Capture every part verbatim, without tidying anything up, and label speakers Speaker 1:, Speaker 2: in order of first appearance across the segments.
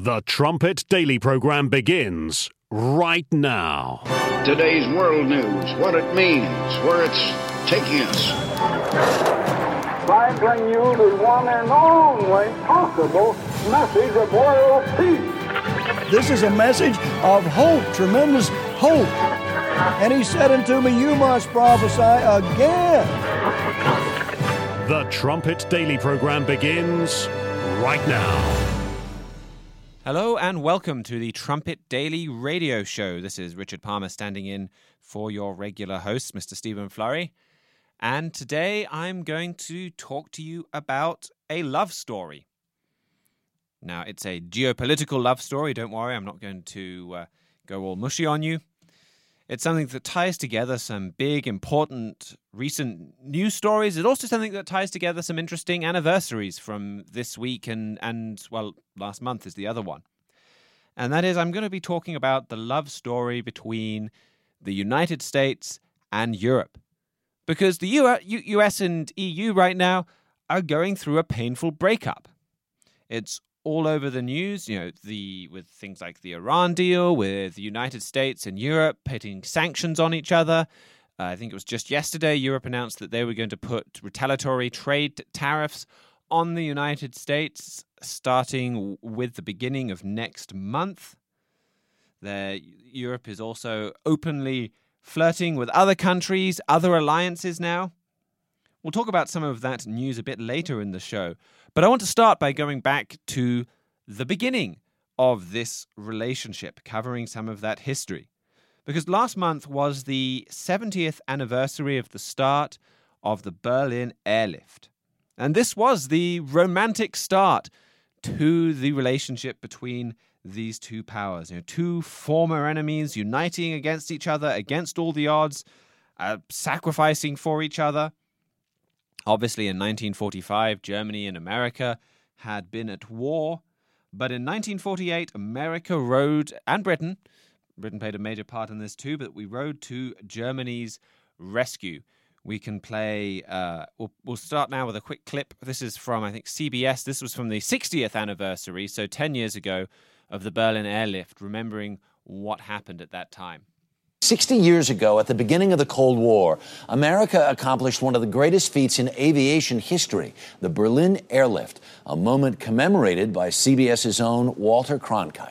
Speaker 1: The Trumpet Daily program begins right now.
Speaker 2: Today's world news, what it means, where it's taking us.
Speaker 3: I bring you the one and only possible message of world peace.
Speaker 4: This is a message of hope, tremendous hope. And he said unto me, you must prophesy again.
Speaker 1: The Trumpet Daily program begins right now.
Speaker 5: Hello and welcome to the Trumpet Daily radio show. This is Richard Palmer standing in for your regular host, Mister Stephen Flurry. And today I'm going to talk to you about a love story. Now, it's a geopolitical love story. Don't worry, I'm not going to uh, go all mushy on you. It's something that ties together some big, important, recent news stories. It's also something that ties together some interesting anniversaries from this week and, and, well, last month is the other one. And that is, I'm going to be talking about the love story between the United States and Europe. Because the U S and E U right now are going through a painful breakup. It's all over the news, you know, the with things like the Iran deal, with the United States and Europe putting sanctions on each other. Uh, I think it was just yesterday Europe announced that they were going to put retaliatory trade tariffs on the United States starting with the beginning of next month. The, Europe is also openly flirting with other countries, other alliances now. We'll talk about some of that news a bit later in the show. But I want to start by going back to the beginning of this relationship, covering some of that history. Because last month was the seventieth anniversary of the start of the Berlin Airlift. And this was the romantic start to the relationship between these two powers. You know, two former enemies uniting against each other, against all the odds, uh, sacrificing for each other. Obviously, in nineteen forty-five, Germany and America had been at war. But in nineteen forty-eight, America rode, and Britain, Britain played a major part in this too, but we rode to Germany's rescue. We can play, uh, we'll, we'll start now with a quick clip. This is from, I think, C B S. This was from the sixtieth anniversary, so ten years ago, of the Berlin Airlift, remembering what happened at that time.
Speaker 6: sixty years ago, at the beginning of the Cold War, America accomplished one of the greatest feats in aviation history, the Berlin Airlift, a moment commemorated by CBS's own Walter Cronkite.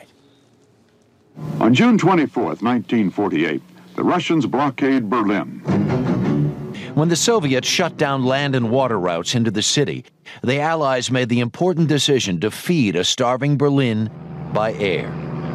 Speaker 7: On June twenty-fourth, nineteen forty-eight, the Russians blockade Berlin.
Speaker 6: When the Soviets shut down land and water routes into the city, the Allies made the important decision to feed a starving Berlin by air.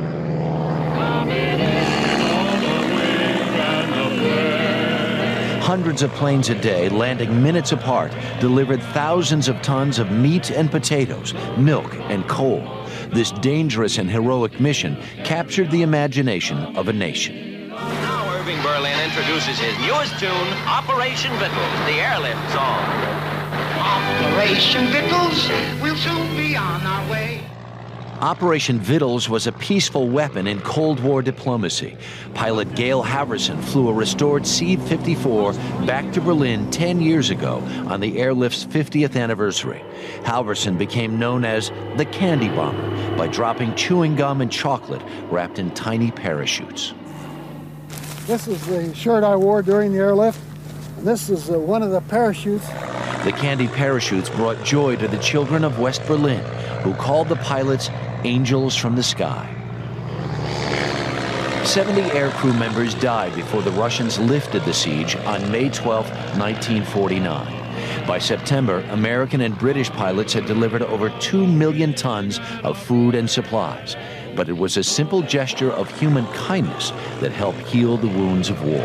Speaker 6: Hundreds of planes a day, landing minutes apart, delivered thousands of tons of meat and potatoes, milk and coal. This dangerous and heroic mission captured the imagination of a nation.
Speaker 8: Now Irving Berlin introduces his newest tune, Operation Vittles, the airlift song.
Speaker 9: Operation Vittles, we'll soon be on our way.
Speaker 6: Operation Vittles was a peaceful weapon in Cold War diplomacy. Pilot Gail Halvorsen flew a restored C fifty-four back to Berlin ten years ago on the airlift's fiftieth anniversary. Halvorsen became known as the Candy Bomber by dropping chewing gum and chocolate wrapped in tiny parachutes.
Speaker 10: This is the shirt I wore during the airlift. This is uh, one of the parachutes.
Speaker 6: The candy parachutes brought joy to the children of West Berlin, who called the pilots angels from the sky. seventy aircrew members died before the Russians lifted the siege on May twelfth, nineteen forty-nine. By September, American and British pilots had delivered over two million tons of food and supplies. But it was a simple gesture of human kindness that helped heal the wounds of war.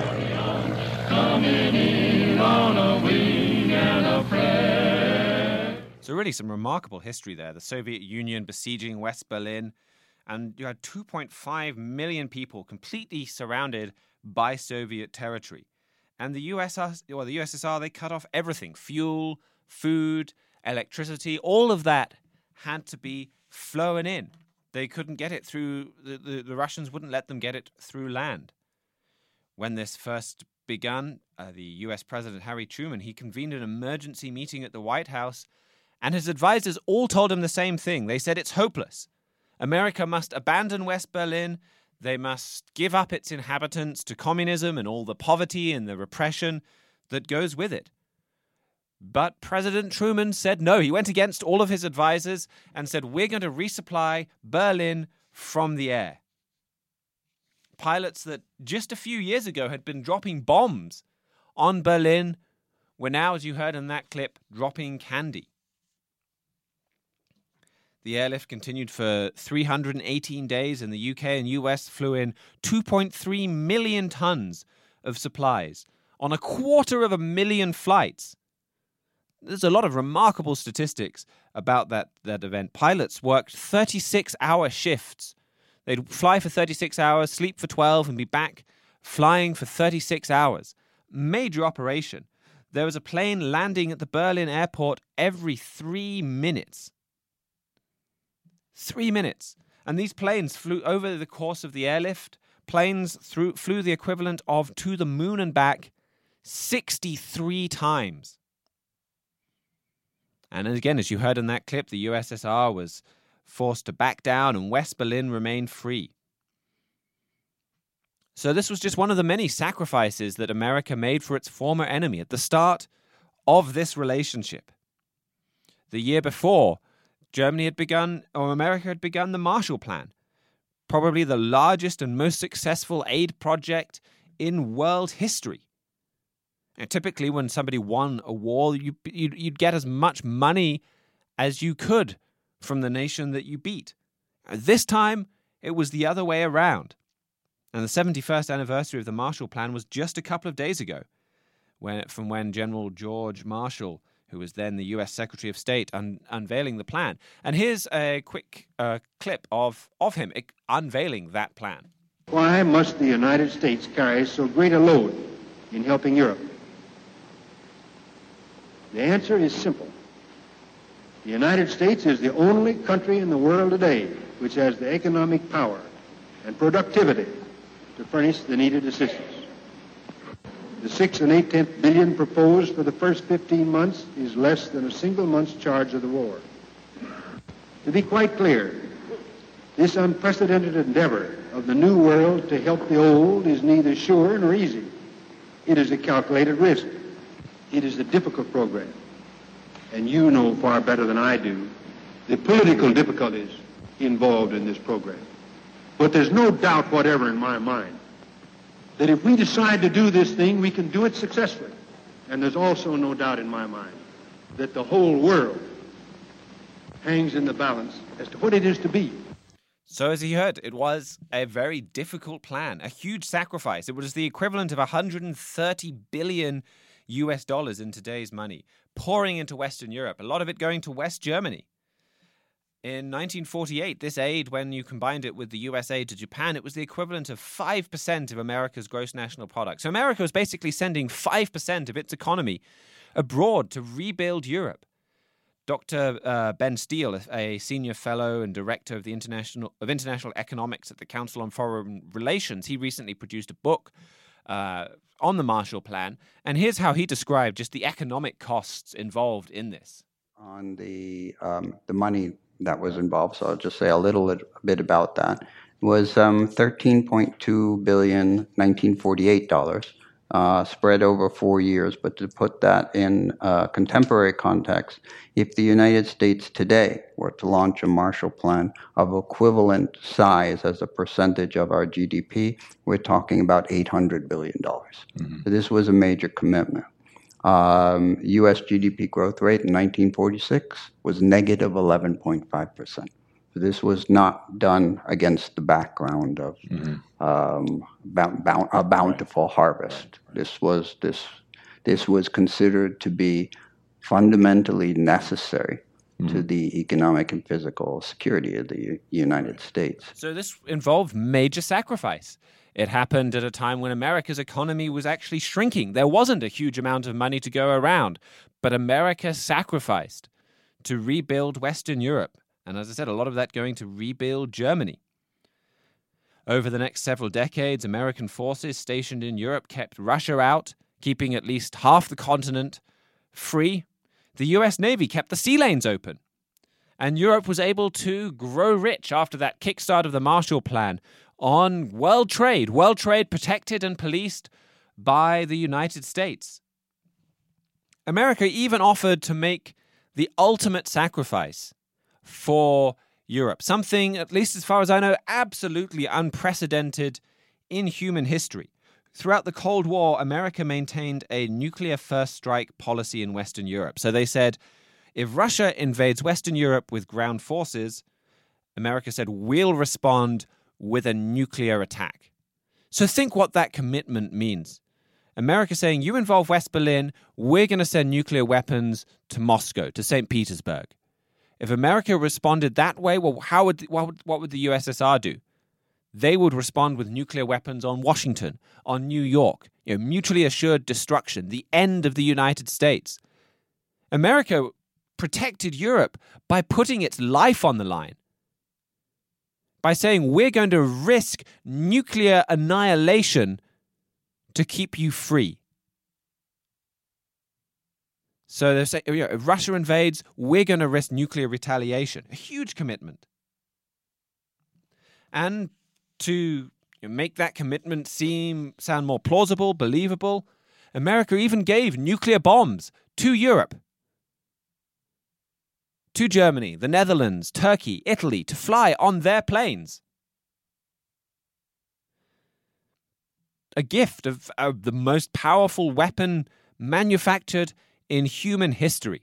Speaker 5: So really some remarkable history there. The Soviet Union besieging West Berlin, and you had two point five million people completely surrounded by Soviet territory. And the U S R, well, the U S S R, they cut off everything: fuel, food, electricity. All of that had to be flowing in. They couldn't get it through, the, the, the Russians wouldn't let them get it through land. When this first begun, uh, the U S President Harry Truman, he convened an emergency meeting at the White House, and his advisors all told him the same thing. They said it's hopeless. America must abandon West Berlin. They must give up its inhabitants to communism and all the poverty and the repression that goes with it. But President Truman said no. He went against all of his advisors and said, we're going to resupply Berlin from the air. Pilots that just a few years ago had been dropping bombs on Berlin were now, as you heard in that clip, dropping candy. The airlift continued for three hundred eighteen days, and the U K and U S flew in two point three million tons of supplies on a quarter of a million flights. There's a lot of remarkable statistics about that, that event. Pilots worked thirty-six hour shifts. They'd fly for thirty-six hours, sleep for twelve, and be back flying for thirty-six hours. Major operation. There was a plane landing at the Berlin airport every three minutes. Three minutes. And these planes flew over the course of the airlift. Planes threw, flew the equivalent of to the moon and back sixty-three times. And again, as you heard in that clip, the U S S R was forced to back down and West Berlin remained free. So this was just one of the many sacrifices that America made for its former enemy at the start of this relationship. The year before, Germany had begun, or America had begun the Marshall Plan, probably the largest and most successful aid project in world history. And typically, when somebody won a war, you, you'd, you'd get as much money as you could from the nation that you beat. This time, it was the other way around. And the seventy-first anniversary of the Marshall Plan was just a couple of days ago, when, from when General George Marshall, who was then the U S Secretary of State, un- unveiling the plan. And here's a quick uh, clip of, of him unveiling that plan.
Speaker 11: Why must the United States carry so great a load in helping Europe? The answer is simple. The United States is the only country in the world today which has the economic power and productivity to furnish the needed assistance. The six and eight-tenth billion proposed for the first fifteen months is less than a single month's charge of the war. To be quite clear, this unprecedented endeavor of the new world to help the old is neither sure nor easy. It is a calculated risk. It is a difficult program. And you know far better than I do the political difficulties involved in this program. But there's no doubt whatever in my mind that if we decide to do this thing, we can do it successfully. And there's also no doubt in my mind that the whole world hangs in the balance as to what it is to be.
Speaker 5: So as you heard, it was a very difficult plan, a huge sacrifice. It was the equivalent of one hundred thirty billion U S dollars in today's money, pouring into Western Europe, a lot of it going to West Germany. In nineteen forty-eight, this aid, when you combined it with the U S aid to Japan, it was the equivalent of five percent of America's gross national product. So America was basically sending five percent of its economy abroad to rebuild Europe. Doctor Uh, Ben Steele, a senior fellow and director of the International of International Economics at the Council on Foreign Relations, he recently produced a book uh, on the Marshall Plan. And here's how he described just the economic costs involved in this.
Speaker 12: On the um, the money that was involved, so I'll just say a little bit about that, was um, thirteen point two billion nineteen forty-eight dollars, uh, spread over four years. But to put that in uh, contemporary context, if the United States today were to launch a Marshall Plan of equivalent size as a percentage of our G D P, we're talking about eight hundred billion dollars. Mm-hmm. So this was a major commitment. Um, U S G D P growth rate in nineteen forty-six was negative eleven point five percent. So this was not done against the background of mm-hmm. um, bound, bound, a bountiful harvest. This was this this was considered to be fundamentally necessary mm-hmm. to the economic and physical security of the U- United States.
Speaker 5: So this involved major sacrifice. It happened at a time when America's economy was actually shrinking. There wasn't a huge amount of money to go around, but America sacrificed to rebuild Western Europe. And as I said, a lot of that going to rebuild Germany. Over the next several decades, American forces stationed in Europe kept Russia out, keeping at least half the continent free. The U S Navy kept the sea lanes open. And Europe was able to grow rich after that kickstart of the Marshall Plan on world trade, world trade protected and policed by the United States. America even offered to make the ultimate sacrifice for Europe, something, at least as far as I know, absolutely unprecedented in human history. Throughout the Cold War, America maintained a nuclear first strike policy in Western Europe. So they said, if Russia invades Western Europe with ground forces, America said, we'll respond with a nuclear attack. So think what that commitment means. America saying, you involve West Berlin, we're going to send nuclear weapons to Moscow, to Saint Petersburg. If America responded that way, well, how would what would, what would the U S S R do? They would respond with nuclear weapons on Washington, on New York, you know, mutually assured destruction, the end of the United States. America protected Europe by putting its life on the line, by saying we're going to risk nuclear annihilation to keep you free. So they're saying, you know, if Russia invades, we're going to risk nuclear retaliation. A huge commitment. And to make that commitment seem sound more plausible, believable, America even gave nuclear bombs to Europe, to Germany, the Netherlands, Turkey, Italy, to fly on their planes. A gift of, of the most powerful weapon manufactured in human history.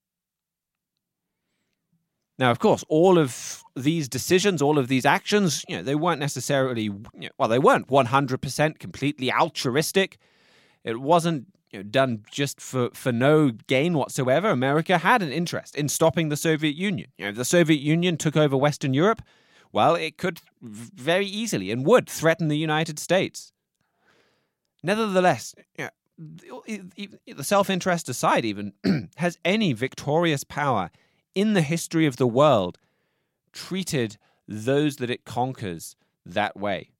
Speaker 5: Now, of course, all of these decisions, all of these actions, you know, they weren't necessarily, you know, well, they weren't one hundred percent completely altruistic. It wasn't, you know, done just for, for no gain whatsoever. America had an interest in stopping the Soviet Union. You know, if the Soviet Union took over Western Europe, well, it could very easily and would threaten the United States. Nevertheless, you know, the self-interest aside even, has any victorious power in the history of the world treated those that it conquers that way?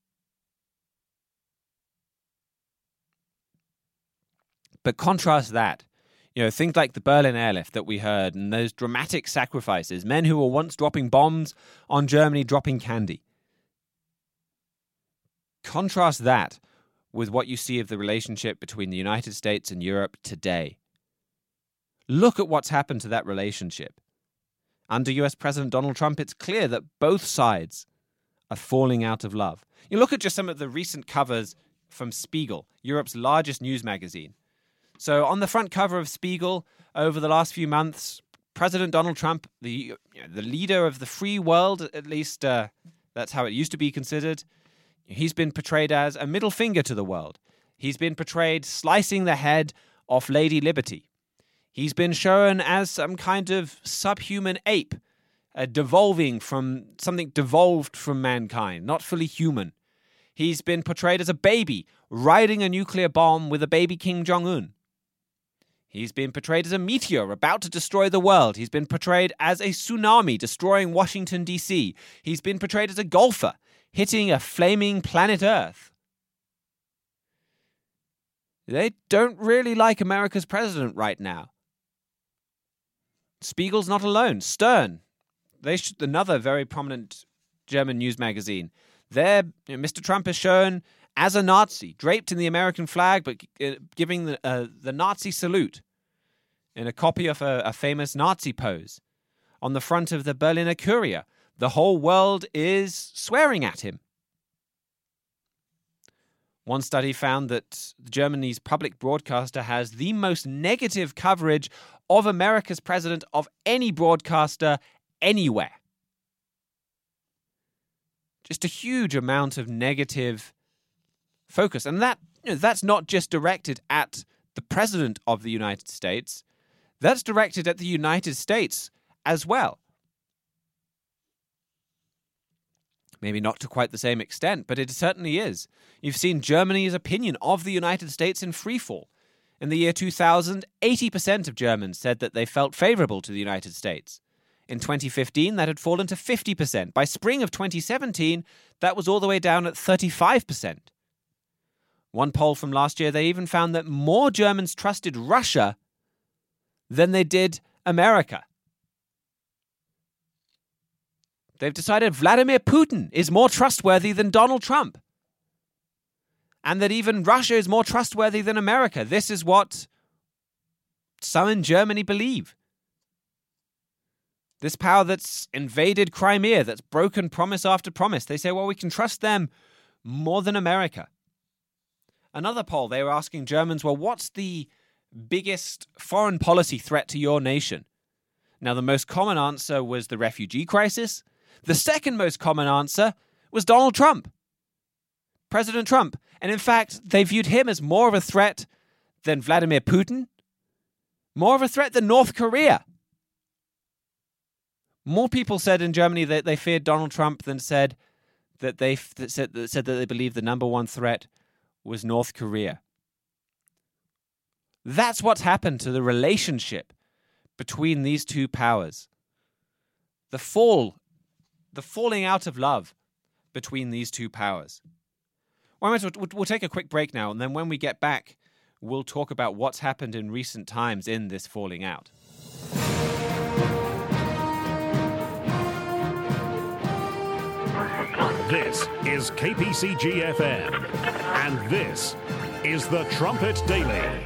Speaker 5: But contrast that, you know, things like the Berlin airlift that we heard and those dramatic sacrifices, men who were once dropping bombs on Germany, dropping candy. Contrast that with what you see of the relationship between the United States and Europe today. Look at what's happened to that relationship. Under U S President Donald Trump, it's clear that both sides are falling out of love. You look at just some of the recent covers from Spiegel, Europe's largest news magazine. So on the front cover of Spiegel, over the last few months, President Donald Trump, the you know, the leader of the free world, at least uh, that's how it used to be considered, he's been portrayed as a middle finger to the world. He's been portrayed slicing the head off Lady Liberty. He's been shown as some kind of subhuman ape, uh, devolving from something devolved from mankind, not fully human. He's been portrayed as a baby riding a nuclear bomb with a baby Kim Jong-un. He's been portrayed as a meteor about to destroy the world. He's been portrayed as a tsunami destroying Washington, D C. He's been portrayed as a golfer hitting a flaming planet Earth. They don't really like America's president right now. Spiegel's not alone. Stern, they sh- another very prominent German news magazine. There, you know, Mister Trump is shown as a Nazi, draped in the American flag, but uh, giving the uh, the Nazi salute in a copy of a, a famous Nazi pose. On the front of the Berliner Courier, the whole world is swearing at him. One study found that Germany's public broadcaster has the most negative coverage of America's president of any broadcaster anywhere. Just a huge amount of negative focus. And that, you know, that's not just directed at the president of the United States. That's directed at the United States as well. Maybe not to quite the same extent, but it certainly is. You've seen Germany's opinion of the United States in freefall. In the year two thousand, eighty percent of Germans said that they felt favorable to the United States. In twenty fifteen, that had fallen to fifty percent. By spring of twenty seventeen, that was all the way down at thirty-five percent. One poll from last year, they even found that more Germans trusted Russia than they did America. They've decided Vladimir Putin is more trustworthy than Donald Trump. And that even Russia is more trustworthy than America. This is what some in Germany believe. This power that's invaded Crimea, that's broken promise after promise. They say, well, we can trust them more than America. Another poll, they were asking Germans, well, what's the biggest foreign policy threat to your nation? Now, the most common answer was the refugee crisis. The second most common answer was Donald Trump. President Trump. And in fact, they viewed him as more of a threat than Vladimir Putin, more of a threat than North Korea. More people said in Germany that they feared Donald Trump than said that they that said, that said that they believed the number one threat was North Korea. That's what's happened to the relationship between these two powers. The fall, the falling out of love between these two powers. Well, we'll take a quick break now, and then when we get back, we'll talk about what's happened in recent times in this falling out.
Speaker 1: This is K P C G F M, and this is the Trumpet Daily.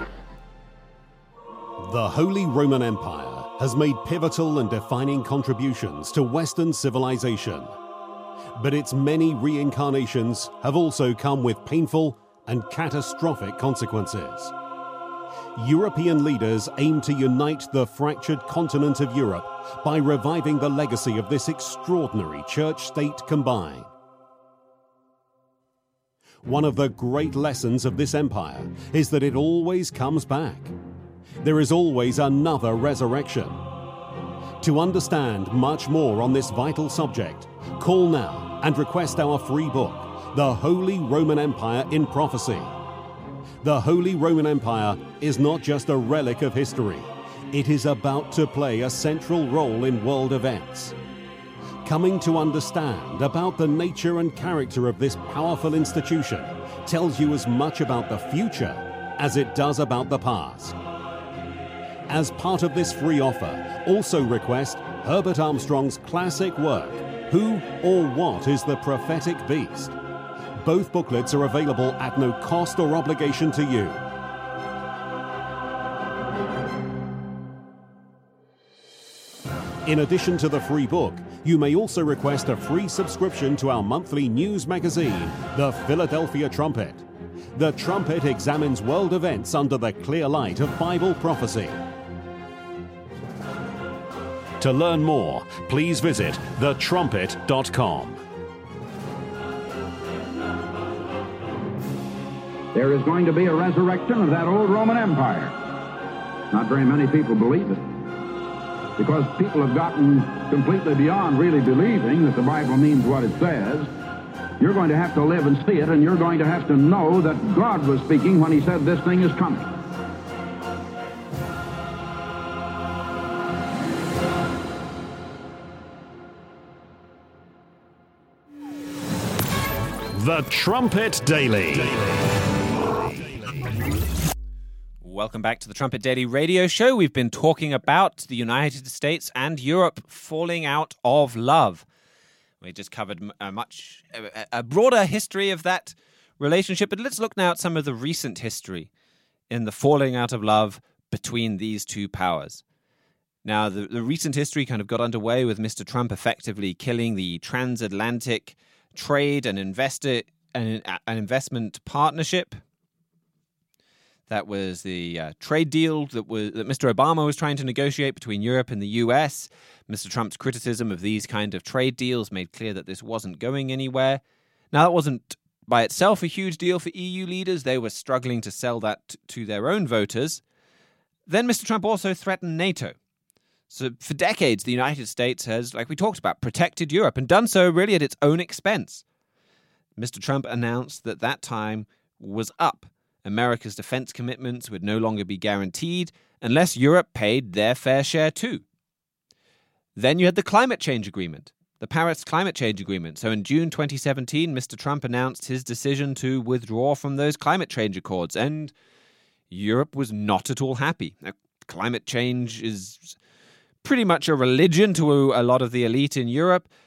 Speaker 1: The Holy Roman Empire has made pivotal and defining contributions to Western civilization. But its many reincarnations have also come with painful and catastrophic consequences. European leaders aim to unite the fractured continent of Europe by reviving the legacy of this extraordinary church-state combine. One of the great lessons of this empire is that it always comes back. There is always another resurrection. To understand much more on this vital subject, call now and request our free book, The Holy Roman Empire in Prophecy. The Holy Roman Empire is not just a relic of history. It is about to play a central role in world events. Coming to understand about the nature and character of this powerful institution tells you as much about the future as it does about the past. As part of this free offer, also request Herbert Armstrong's classic work, Who or What is the Prophetic Beast? Both booklets are available at no cost or obligation to you. In addition to the free book, you may also request a free subscription to our monthly news magazine, The Philadelphia Trumpet. The Trumpet examines world events under the clear light of Bible prophecy. To learn more, please visit the trumpet dot com.
Speaker 13: There is going to be a resurrection of that old Roman Empire. Not very many people believe it, because people have gotten completely beyond really believing that the Bible means what it says. You're going to have to live and see it, and you're going to have to know that God was speaking when he said this thing is coming.
Speaker 1: The Trumpet Daily.
Speaker 5: Welcome back to the Trumpet Daily Radio Show. We've been talking about the United States and Europe falling out of love. We just covered a much a broader history of that relationship, but let's look now at some of the recent history in the falling out of love between these two powers. Now, the, the recent history kind of got underway with Mister Trump effectively killing the transatlantic trade and investor an, an investment partnership. That was the uh, trade deal that was that Mister Obama was trying to negotiate between Europe and the U S. Mister Trump's criticism of these kind of trade deals made clear that this wasn't going anywhere. Now, that wasn't by itself a huge deal for E U leaders. They were struggling to sell that t- to their own voters. Then Mister Trump also threatened NATO. So for decades, the United States has, like we talked about, protected Europe and done so really at its own expense. Mister Trump announced that that time was up. America's defense commitments would no longer be guaranteed unless Europe paid their fair share too. Then you had the climate change agreement, the Paris Climate Change Agreement. So in June twenty seventeen, Mister Trump announced his decision to withdraw from those climate change accords, and Europe was not at all happy. Now, climate change is pretty much a religion to a lot of the elite in Europe,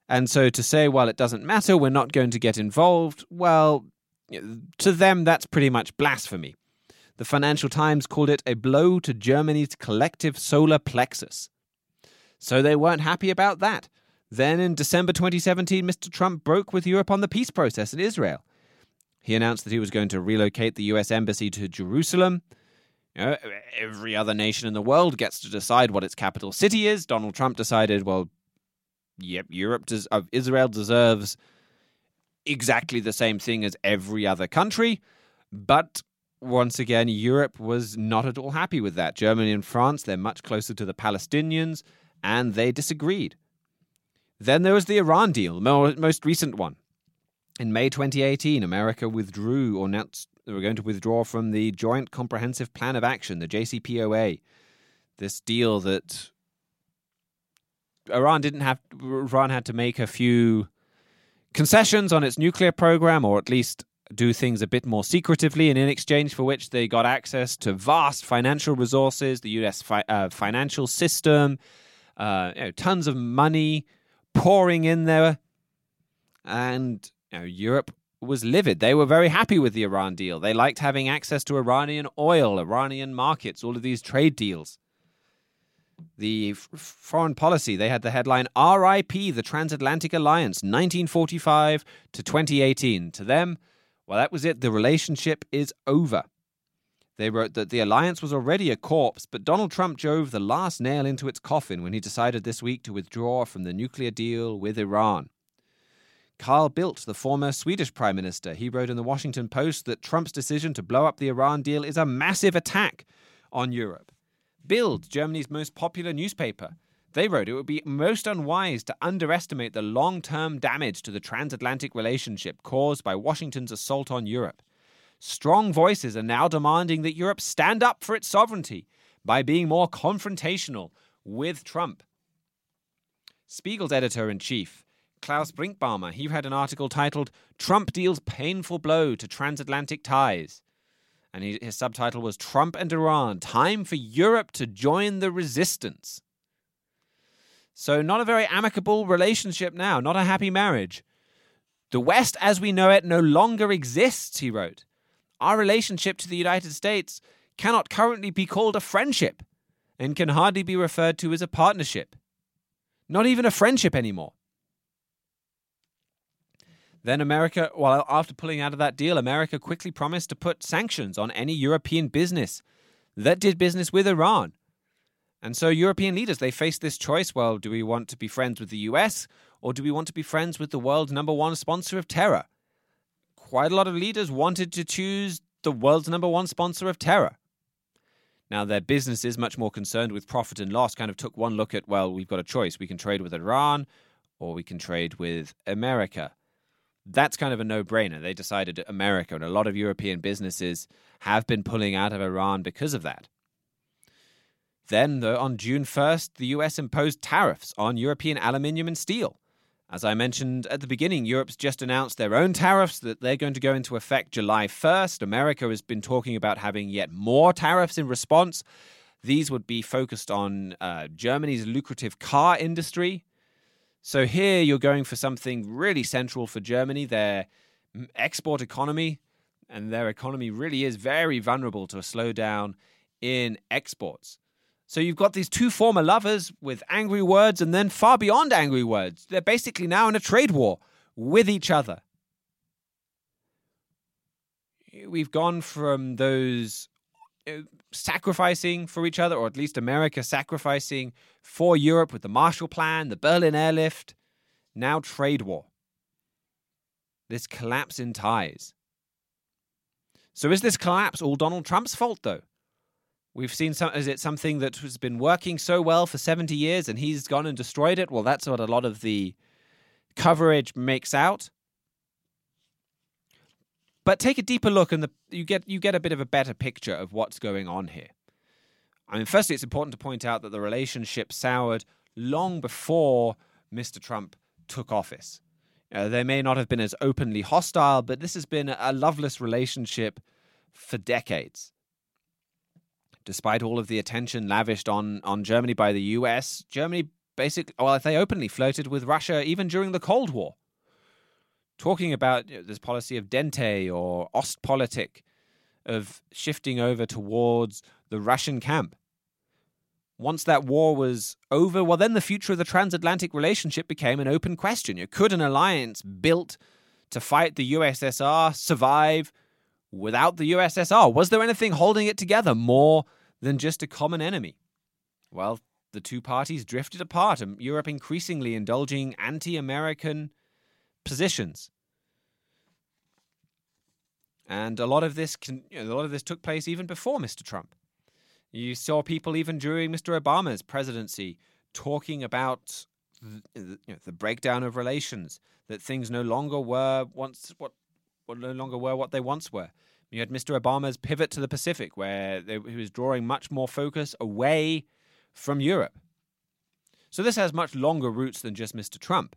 Speaker 5: And so to say, well, it doesn't matter, we're not going to get involved, well, to them, that's pretty much blasphemy. The Financial Times called it a blow to Germany's collective solar plexus. So they weren't happy about that. Then in December twenty seventeen, Mister Trump broke with Europe on the peace process in Israel. He announced that he was going to relocate the U S embassy to Jerusalem. You know, every other nation in the world gets to decide what its capital city is. Donald Trump decided, well, yep, Europe does, uh, Israel deserves exactly the same thing as every other country. But once again, Europe was not at all happy with that. Germany and France, they're much closer to the Palestinians, and they disagreed. Then there was the Iran deal, the most recent one. In May twenty eighteen, America withdrew or announced they were going to withdraw from the Joint Comprehensive Plan of Action, the J C P O A. This deal that Iran didn't have, Iran had to make a few concessions on its nuclear program, or at least do things a bit more secretively, and in exchange for which they got access to vast financial resources, the U S fi- uh, financial system, uh, you know, tons of money pouring in there, and you know, Europe was livid. They were very happy with the Iran deal. They liked having access to Iranian oil, Iranian markets, all of these trade deals. The f- foreign policy, they had the headline, R I P, the Transatlantic Alliance, nineteen forty-five to twenty eighteen. To them, well, that was it. The relationship is over. They wrote that the alliance was already a corpse, but Donald Trump drove the last nail into its coffin when he decided this week to withdraw from the nuclear deal with Iran. Carl Bildt, the former Swedish prime minister, he wrote in the Washington Post that Trump's decision to blow up the Iran deal is a massive attack on Europe. Bild, Germany's most popular newspaper, they wrote it would be most unwise to underestimate the long-term damage to the transatlantic relationship caused by Washington's assault on Europe. Strong voices are now demanding that Europe stand up for its sovereignty by being more confrontational with Trump. Spiegel's editor-in-chief, Klaus Brinkbaumer, he had an article titled, Trump Deals Painful Blow to Transatlantic Ties. And he, his subtitle was, Trump and Iran, Time for Europe to Join the Resistance. So not a very amicable relationship now, not a happy marriage. The West as we know it no longer exists, he wrote. Our relationship to the United States cannot currently be called a friendship and can hardly be referred to as a partnership. Not even a friendship anymore. Then America, well, after pulling out of that deal, America quickly promised to put sanctions on any European business that did business with Iran. And so European leaders, they faced this choice. Well, do we want to be friends with the U S or do we want to be friends with the world's number one sponsor of terror? Quite a lot of leaders wanted to choose the world's number one sponsor of terror. Now, their businesses, much more concerned with profit and loss, kind of took one look at, well, we've got a choice. We can trade with Iran or we can trade with America. That's kind of a no-brainer. They decided America, and a lot of European businesses have been pulling out of Iran because of that. Then, though, on June first, the U S imposed tariffs on European aluminium and steel. As I mentioned at the beginning, Europe's just announced their own tariffs that they're going to go into effect July first. America has been talking about having yet more tariffs in response. These would be focused on uh, Germany's lucrative car industry. So here you're going for something really central for Germany, their export economy, and their economy really is very vulnerable to a slowdown in exports. So you've got these two former lovers with angry words and then far beyond angry words. They're basically now in a trade war with each other. We've gone from those sacrificing for each other, or at least America sacrificing for Europe with the Marshall Plan, the Berlin Airlift, now trade war. This collapse in ties. So is this collapse all Donald Trump's fault, though? We've seen some, is it something that has been working so well for seventy years and he's gone and destroyed it? Well, that's what a lot of the coverage makes out. But take a deeper look and the, you get you get a bit of a better picture of what's going on here. I mean, firstly, it's important to point out that the relationship soured long before Mister Trump took office. Uh, they may not have been as openly hostile, but this has been a loveless relationship for decades. Despite all of the attention lavished on, on Germany by the U S, Germany basically, well, they openly flirted with Russia even during the Cold War, talking about you know, this policy of Dente or Ostpolitik, of shifting over towards the Russian camp. Once that war was over, well, then the future of the transatlantic relationship became an open question. You know, could an alliance built to fight the U S S R survive without the U S S R? Was there anything holding it together more than just a common enemy? Well, the two parties drifted apart, and Europe increasingly indulging anti-American positions. And a lot of this, can, you know, a lot of this took place even before Mister Trump. You saw people even during Mister Obama's presidency talking about the, you know, the breakdown of relations, that things no longer were once what, what no longer were what they once were. You had Mister Obama's pivot to the Pacific, where they, he was drawing much more focus away from Europe. So this has much longer roots than just Mister Trump.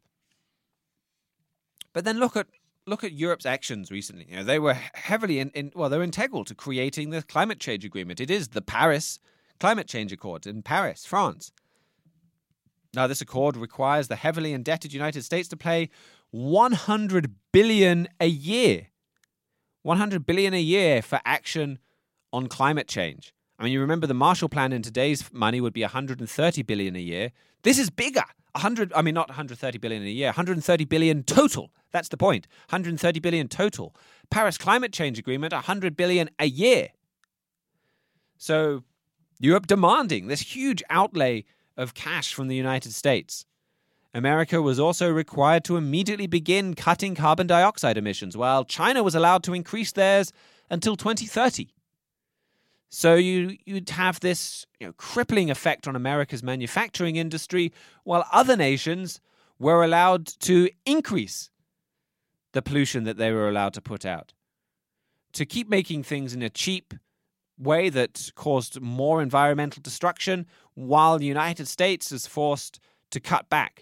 Speaker 5: But then look at look at Europe's actions recently. You know, they were heavily in, in well, they were integral to creating the climate change agreement. It is the Paris Climate Change Accord in Paris, France. Now, this accord requires the heavily indebted United States to pay one hundred billion dollars a year. one hundred billion dollars a year for action on climate change. I mean, you remember the Marshall Plan in today's money would be one hundred thirty billion dollars a year. This is bigger. one hundred, I mean, not one hundred thirty billion dollars a year, one hundred thirty billion dollars total. That's the point. one hundred thirty billion dollars total. Paris Climate Change Agreement, one hundred billion dollars a year. So Europe demanding this huge outlay of cash from the United States. America was also required to immediately begin cutting carbon dioxide emissions, while China was allowed to increase theirs until twenty thirty. So you, you'd have this you know, crippling effect on America's manufacturing industry, while other nations were allowed to increase the pollution that they were allowed to put out, to keep making things in a cheap way that caused more environmental destruction, while the United States is forced to cut back.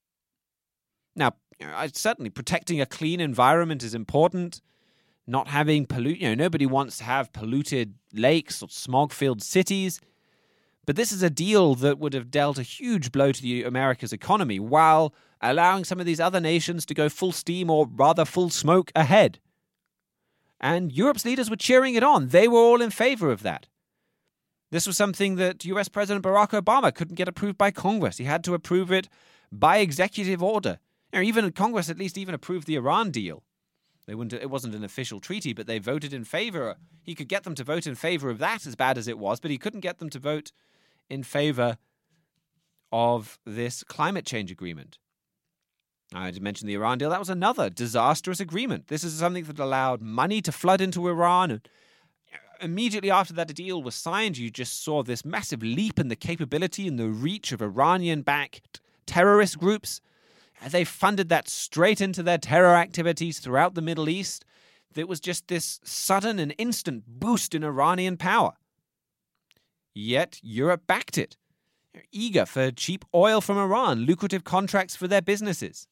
Speaker 5: Now, you know, certainly protecting a clean environment is important. Not having pollute, you know, nobody wants to have polluted lakes or smog-filled cities. But this is a deal that would have dealt a huge blow to the America's economy, while allowing some of these other nations to go full steam, or rather full smoke, ahead. And Europe's leaders were cheering it on. They were all in favor of that. This was something that U S President Barack Obama couldn't get approved by Congress. He had to approve it by executive order. You know, even Congress at least even approved the Iran deal. They wouldn't, it wasn't an official treaty, but they voted in favor. He could get them to vote in favor of that, as bad as it was, but he couldn't get them to vote in favor of this climate change agreement. I mentioned the Iran deal. That was another disastrous agreement. This is something that allowed money to flood into Iran. And immediately after that deal was signed, you just saw this massive leap in the capability and the reach of Iranian-backed terrorist groups. They funded that straight into their terror activities throughout the Middle East. There was just this sudden and instant boost in Iranian power. Yet Europe backed it, eager for cheap oil from Iran, lucrative contracts for their businesses.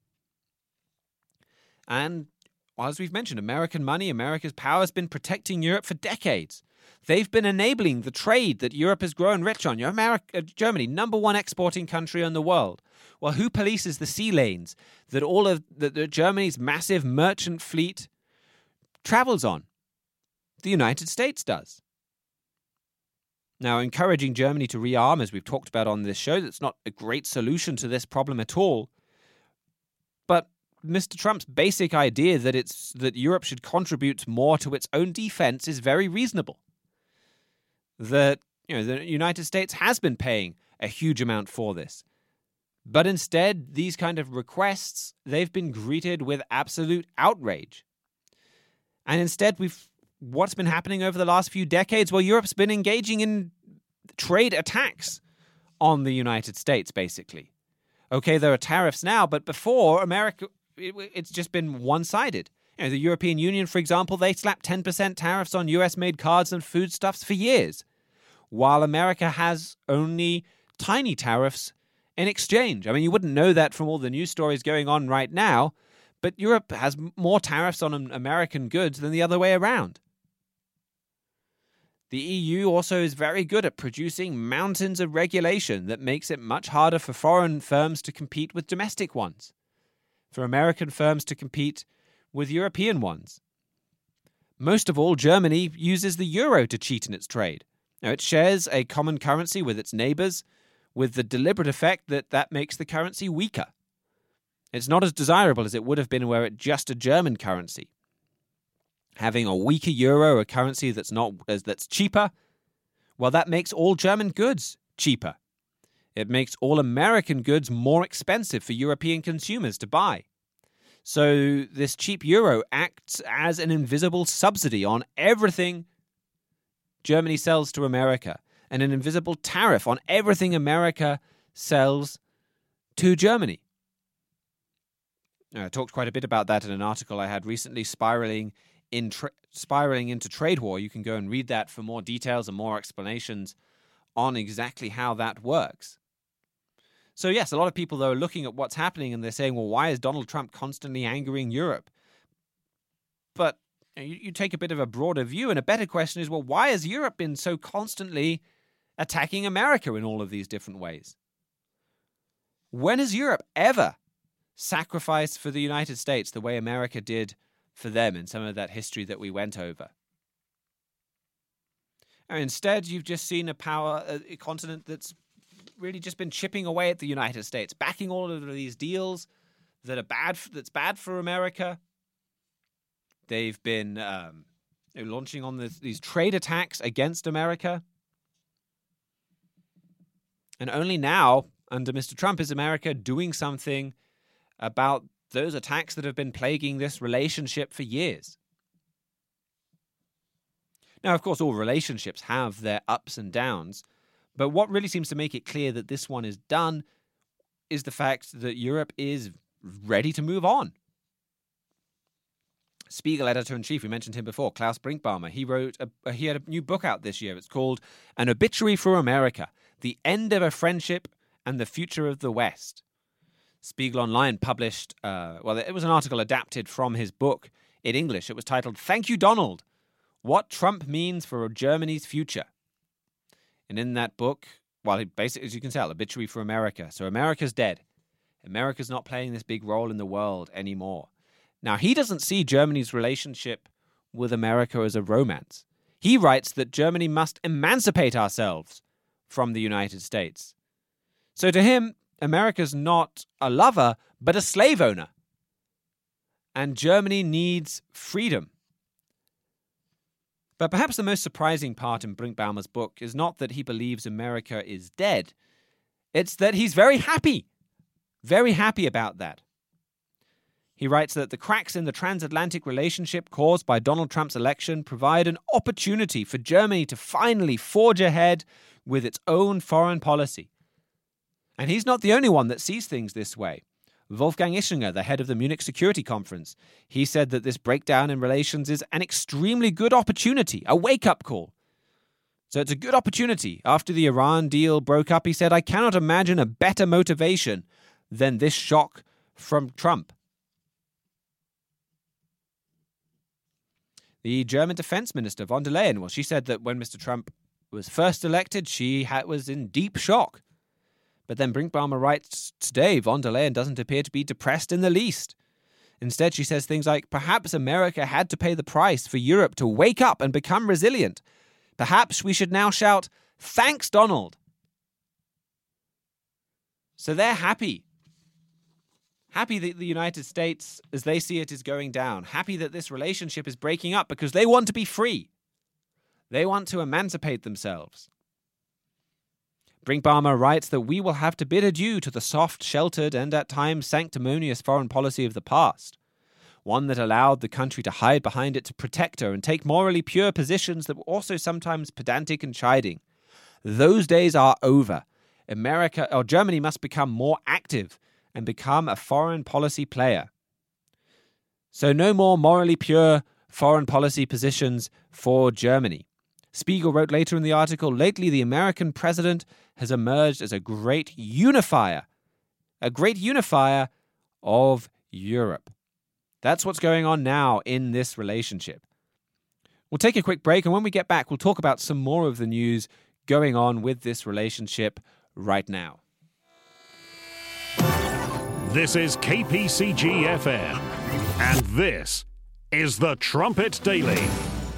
Speaker 5: And as we've mentioned, American money, America's power has been protecting Europe for decades. They've been enabling the trade that Europe has grown rich on. America, Germany, number one exporting country in the world. Well, who polices the sea lanes that all of the, the Germany's massive merchant fleet travels on? The United States does. Now, encouraging Germany to rearm, as we've talked about on this show, that's not a great solution to this problem at all. But Mister Trump's basic idea that it's that Europe should contribute more to its own defense is very reasonable. That, you know, the United States has been paying a huge amount for this. But instead, these kind of requests, they've been greeted with absolute outrage. And instead, we've what's been happening over the last few decades? Well, Europe's been engaging in trade attacks on the United States, basically. Okay, there are tariffs now, but before, America, it, it's just been one-sided. You know, the European Union, for example, they slapped ten percent tariffs on U S-made cars and foodstuffs for years, while America has only tiny tariffs in exchange. I mean, you wouldn't know that from all the news stories going on right now, but Europe has more tariffs on American goods than the other way around. The E U also is very good at producing mountains of regulation that makes it much harder for foreign firms to compete with domestic ones, for American firms to compete with European ones. Most of all, Germany uses the euro to cheat in its trade. Now, it shares a common currency with its neighbors, with the deliberate effect that that makes the currency weaker. It's not as desirable as it would have been were it just a German currency. Having a weaker euro, a currency that's not as that's cheaper, well, that makes all German goods cheaper. It makes all American goods more expensive for European consumers to buy. So this cheap euro acts as an invisible subsidy on everything Germany sells to America, and an invisible tariff on everything America sells to Germany. I talked quite a bit about that in an article I had recently, spiraling in tra- spiraling into trade war. You can go and read that for more details and more explanations on exactly how that works. So yes, a lot of people, though, are looking at what's happening and they're saying, well, why is Donald Trump constantly angering Europe? But you, you take a bit of a broader view, and a better question is, well, why has Europe been so constantly attacking America in all of these different ways? When has Europe ever sacrificed for the United States the way America did for them in some of that history that we went over? And instead, you've just seen a power, a continent that's really just been chipping away at the United States, backing all of these deals that are bad, that's bad for America. They've been um, launching on this, these trade attacks against America. And only now, under Mister Trump, is America doing something about those attacks that have been plaguing this relationship for years. Now, of course, all relationships have their ups and downs, but what really seems to make it clear that this one is done is the fact that Europe is ready to move on. Spiegel editor-in-chief, we mentioned him before, Klaus Brinkbaumer, he wrote a, he had a new book out this year. It's called An Obituary for America, The End of a Friendship and the Future of the West. Spiegel Online published, uh, well, it was an article adapted from his book in English. It was titled, Thank You, Donald, What Trump Means for Germany's Future. And in that book, well, basically, as you can tell, Obituary for America. So America's dead. America's not playing this big role in the world anymore. Now, he doesn't see Germany's relationship with America as a romance. He writes that Germany must emancipate ourselves from the United States. So to him, America's not a lover, but a slave owner. And Germany needs freedom. But perhaps the most surprising part in Brinkbaumer's book is not that he believes America is dead. It's that he's very happy. Very happy about that. He writes that the cracks in the transatlantic relationship caused by Donald Trump's election provide an opportunity for Germany to finally forge ahead with its own foreign policy. And he's not the only one that sees things this way. Wolfgang Ischinger, the head of the Munich Security Conference, he said that this breakdown in relations is an extremely good opportunity, a wake-up call. So it's a good opportunity. After the Iran deal broke up, he said, I cannot imagine a better motivation than this shock from Trump. The German Defense Minister, von der Leyen, well, she said that when Mister Trump was first elected, she had, was in deep shock. But then Brinkbaumer writes, today, von der Leyen doesn't appear to be depressed in the least. Instead, she says things like, perhaps America had to pay the price for Europe to wake up and become resilient. Perhaps we should now shout, thanks, Donald. So they're happy. Happy that the United States, as they see it, is going down. Happy that this relationship is breaking up because they want to be free. They want to emancipate themselves. Brinkbaumer writes that we will have to bid adieu to the soft, sheltered, and at times sanctimonious foreign policy of the past, one that allowed the country to hide behind its protector and take morally pure positions that were also sometimes pedantic and chiding. Those days are over. America or Germany must become more active and become a foreign policy player. So no more morally pure foreign policy positions for Germany. Spiegel wrote later in the article, lately the American president has emerged as a great unifier, a great unifier of Europe. That's what's going on now in this relationship. We'll take a quick break, and when we get back, we'll talk about some more of the news going on with this relationship right now.
Speaker 1: This is K P C G F M, and this is the Trumpet Daily.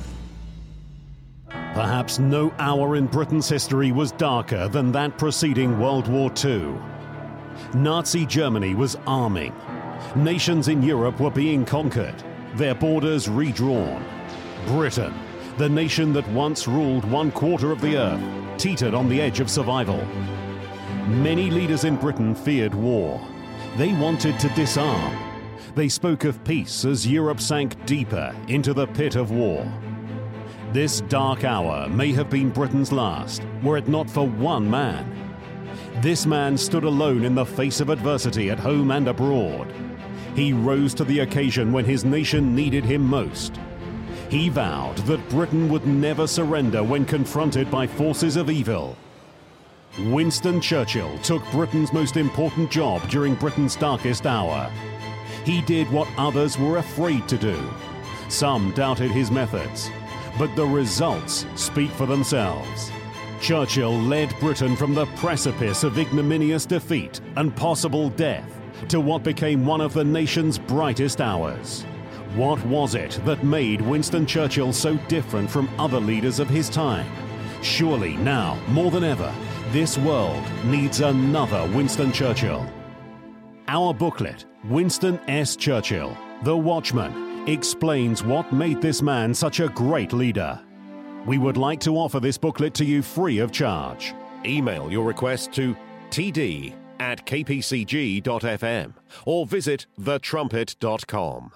Speaker 1: Perhaps no hour in Britain's history was darker than that preceding World War Two. Nazi Germany was arming. Nations in Europe were being conquered, their borders redrawn. Britain, the nation that once ruled one quarter of the earth, teetered on the edge of survival. Many leaders in Britain feared war. They wanted to disarm. They spoke of peace as Europe sank deeper into the pit of war. This dark hour may have been Britain's last, were it not for one man. This man stood alone in the face of adversity at home and abroad. He rose to the occasion when his nation needed him most. He vowed that Britain would never surrender when confronted by forces of evil. Winston Churchill took Britain's most important job during Britain's darkest hour. He did what others were afraid to do. Some doubted his methods, but the results speak for themselves. Churchill led Britain from the precipice of ignominious defeat and possible death to what became one of the nation's brightest hours. What was it that made Winston Churchill so different from other leaders of his time? Surely now, more than ever, this world needs another Winston Churchill. Our booklet, Winston S. Churchill, The Watchman, explains what made this man such a great leader. We would like to offer this booklet to you free of charge. Email your request to t d at k p c g dot f m or visit the trumpet dot com.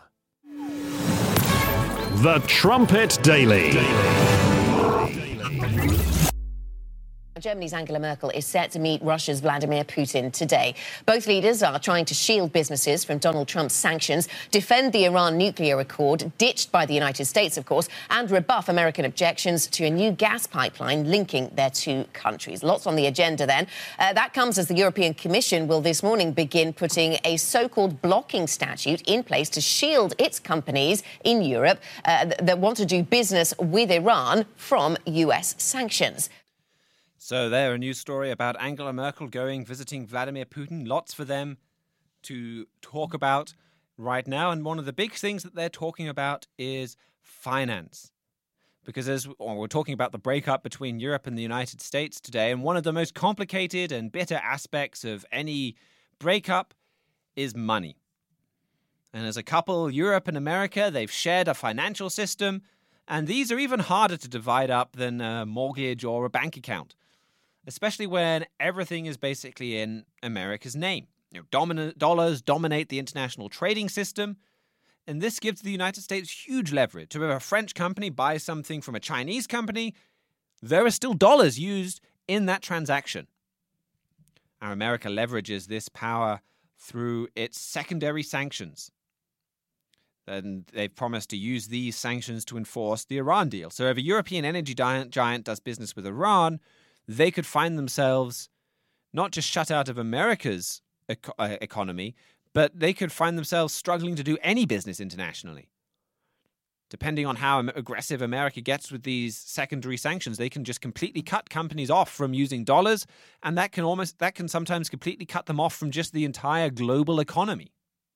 Speaker 1: The Trumpet Daily.
Speaker 14: Germany's Angela Merkel is set to meet Russia's Vladimir Putin today. Both leaders are trying to shield businesses from Donald Trump's sanctions, defend the Iran nuclear accord, ditched by the United States, of course, and rebuff American objections to a new gas pipeline linking their two countries. Lots on the agenda then. Uh, that comes as the European Commission will this morning begin putting a so-called blocking statute in place to shield its companies in Europe uh, that want to do business with Iran from U S sanctions.
Speaker 5: So there, a news story about Angela Merkel going, visiting Vladimir Putin. Lots for them to talk about right now. And one of the big things that they're talking about is finance. Because as well, we're talking about the breakup between Europe and the United States today, and one of the most complicated and bitter aspects of any breakup is money. And as a couple, Europe and America, they've shared a financial system, and these are even harder to divide up than a mortgage or a bank account. Especially when everything is basically in America's name. You know, dominant dollars dominate the international trading system, and this gives the United States huge leverage. To have a French company buy something from a Chinese company, there are still dollars used in that transaction. Our America leverages this power through its secondary sanctions. And they've promised to use these sanctions to enforce the Iran deal. So if a European energy giant, giant does business with Iran, they could find themselves not just shut out of America's eco- uh, economy, but they could find themselves struggling to do any business internationally. Depending on how aggressive America gets with these secondary sanctions, they can just completely cut companies off from using dollars, and that can almost that can sometimes completely cut them off from just the entire global economy.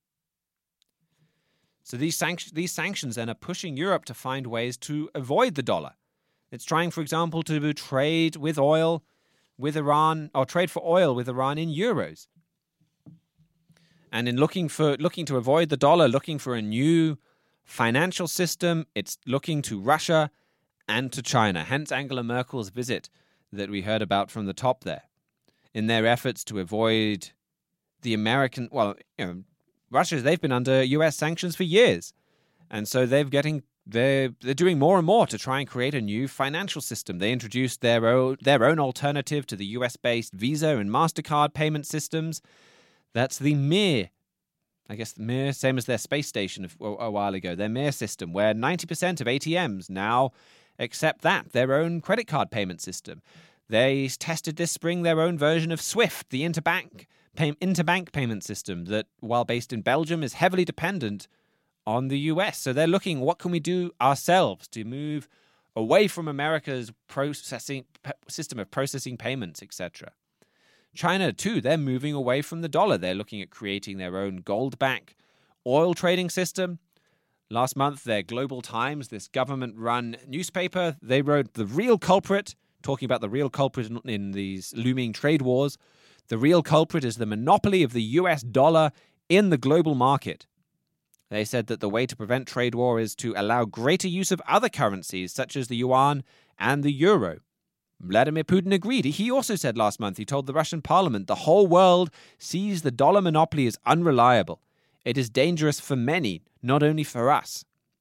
Speaker 5: So these, sanct- these sanctions then are pushing Europe to find ways to avoid the dollar. It's trying, for example, to trade with oil with Iran, or trade for oil with Iran in euros. And in looking for looking to avoid the dollar, looking for a new financial system, it's looking to Russia and to China. Hence Angela Merkel's visit that we heard about from the top there. In their efforts to avoid the American, well, you know, Russia, they've been under U S sanctions for years. And so they're getting They're, they're doing more and more to try and create a new financial system. They introduced their own, their own alternative to the U S-based Visa and MasterCard payment systems. That's the M I R. I guess the M I R, same as their space station a, a while ago, their M I R system, where ninety percent of A T Ms now accept that, their own credit card payment system. They tested this spring their own version of SWIFT, the interbank, pay, interbank payment system that, while based in Belgium, is heavily dependent on the U S. So they're looking, what can we do ourselves to move away from America's processing system of processing payments, et cetera. China, too, they're moving away from the dollar. They're looking at creating their own gold-backed oil trading system. Last month, their Global Times, this government-run newspaper, they wrote the real culprit, talking about the real culprit in, in these looming trade wars. The real culprit is the monopoly of the U S dollar in the global market. They said that the way to prevent trade war is to allow greater use of other currencies, such as the yuan and the euro. Vladimir Putin agreed. He also said last month, he told the Russian parliament, the whole world sees the dollar monopoly as unreliable. It is dangerous for many, not only for us.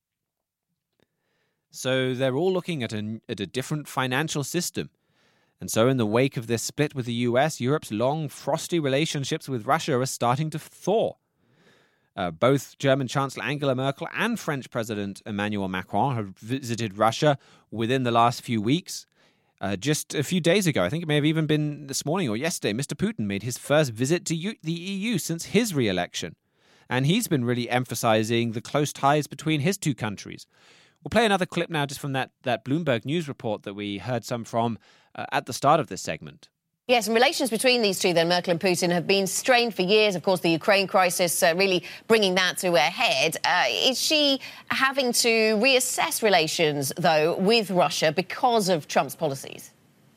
Speaker 5: So they're all looking at a, at a different financial system. And so in the wake of this split with the U S, Europe's long, frosty relationships with Russia are starting to thaw. Uh, both German Chancellor Angela Merkel and French President Emmanuel Macron have visited Russia within the last few weeks. Uh, just a few days ago, I think it may have even been this morning or yesterday, Mister Putin made his first visit to U- the E U since his re-election. And he's been really emphasizing the close ties between his two countries. We'll play another clip now just from that, that Bloomberg News report that we heard some from uh, at the start of this segment.
Speaker 14: Yes, and relations between these two, then, Merkel and Putin, have been strained for years. Of course, the Ukraine crisis uh, really bringing that to a head. Uh, is she having to reassess relations, though, with Russia because of Trump's policies?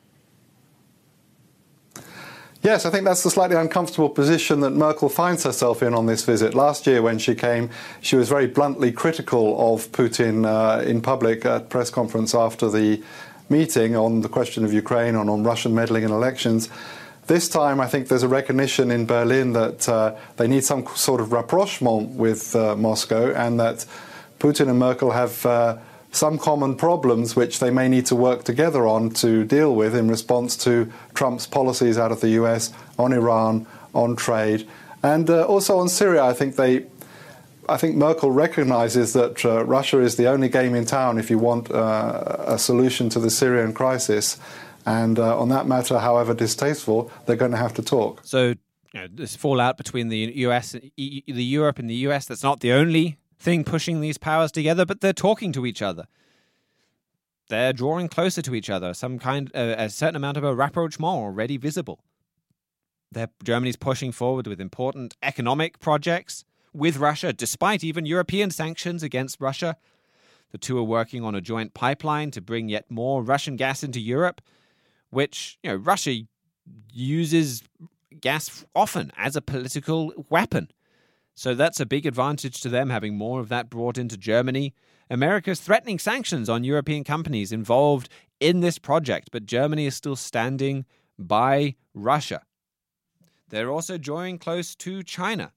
Speaker 15: Yes, I think that's the slightly uncomfortable position that Merkel finds herself in on this visit. Last year, when she came, she was very bluntly critical of Putin uh, in public at a press conference after the meeting on the question of Ukraine and on Russian meddling in elections. This time, I think there's a recognition in Berlin that uh, they need some sort of rapprochement with uh, Moscow, and that Putin and Merkel have uh, some common problems which they may need to work together on to deal with in response to Trump's policies out of the U S on Iran, on trade, and uh, also on Syria. I think they I think Merkel recognizes that uh, Russia is the only game in town if you want uh, a solution to the Syrian crisis. And uh, on that matter, however distasteful, they're going to have to talk.
Speaker 5: So you know, this fallout between the U S, the Europe and the U S, that's not the only thing pushing these powers together, but they're talking to each other. They're drawing closer to each other. Some kind, uh, a certain amount of a rapprochement already visible. They're, Germany's pushing forward with important economic projects with Russia, despite even European sanctions against Russia. The two are working on a joint pipeline to bring yet more Russian gas into Europe, which, you know, Russia uses gas often as a political weapon. So that's a big advantage to them, having more of that brought into Germany. America's threatening sanctions on European companies involved in this project, but Germany is still standing by Russia. They're also drawing close to China.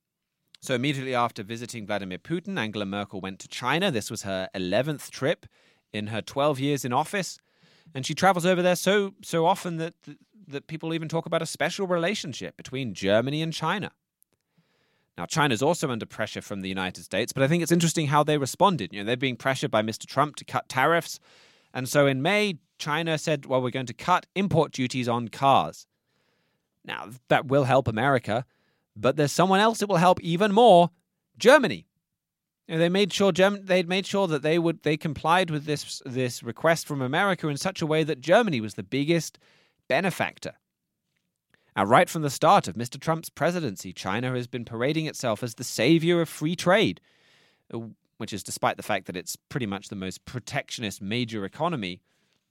Speaker 5: So immediately after visiting Vladimir Putin, Angela Merkel went to China. This was her eleventh trip in her twelve years in office. And she travels over there so so often that that people even talk about a special relationship between Germany and China. Now, China's also under pressure from the United States, but I think it's interesting how they responded. You know, they're being pressured by Mister Trump to cut tariffs. And so in May, China said, well, we're going to cut import duties on cars. Now, that will help America. But there's someone else that will help even more, Germany. You know, they made sure Germ- they'd made sure that they would they complied with this this request from America in such a way that Germany was the biggest benefactor. Now, right from the start of Mister Trump's presidency, China has been parading itself as the savior of free trade, which is despite the fact that it's pretty much the most protectionist major economy.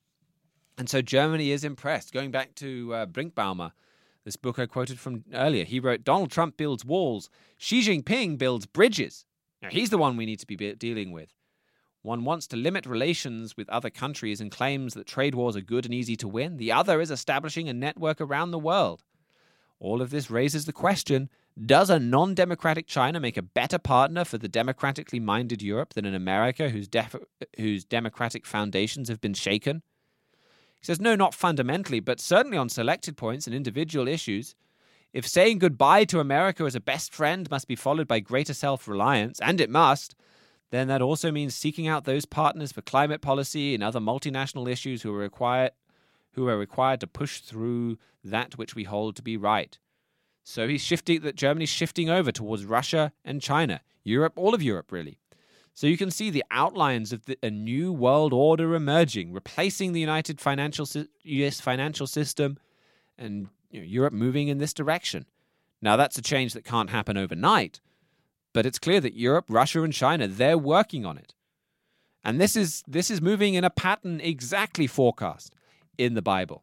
Speaker 5: And so Germany is impressed. Going back to uh, Brinkbaumer, this book I quoted from earlier, he wrote, Donald Trump builds walls, Xi Jinping builds bridges. Now, he's the one we need to be dealing with. One wants to limit relations with other countries and claims that trade wars are good and easy to win. The other is establishing a network around the world. All of this raises the question, does a non-democratic China make a better partner for the democratically minded Europe than an America whose, def- whose democratic foundations have been shaken? He says, no, not fundamentally, but certainly on selected points and individual issues. If saying goodbye to America as a best friend must be followed by greater self-reliance, and it must, then that also means seeking out those partners for climate policy and other multinational issues who are required, who are required to push through that which we hold to be right. So he's shifting, that Germany's shifting over towards Russia and China, Europe, all of Europe, really. So you can see the outlines of the, a new world order emerging, replacing the United financial U S financial system, and you know, Europe moving in this direction. Now, that's a change that can't happen overnight, but it's clear that Europe, Russia, and China, they're working on it. And this is this is moving in a pattern exactly forecast in the Bible.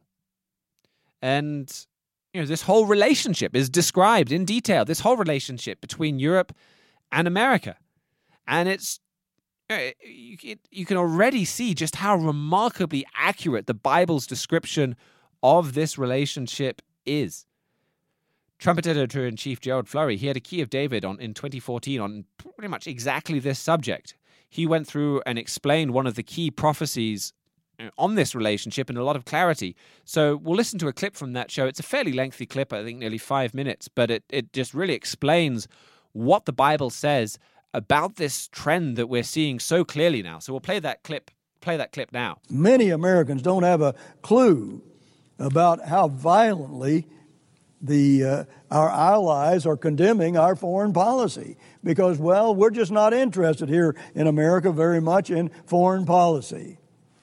Speaker 5: And you know, this whole relationship is described in detail, this whole relationship between Europe and America. And it's you, you can already see just how remarkably accurate the Bible's description of this relationship is. Trumpet Editor-in-Chief Gerald Flurry, he had a Key of David on in twenty fourteen on pretty much exactly this subject. He went through and explained one of the key prophecies on this relationship in a lot of clarity. So we'll listen to a clip from that show. It's a fairly lengthy clip, I think nearly five minutes, but it, it just really explains what the Bible says about this trend that we're seeing so clearly now. So we'll play that clip, play that clip now.
Speaker 4: Many Americans don't have a clue about how violently the uh, our allies are condemning our foreign policy because, well, we're just not interested here in America very much in foreign policy.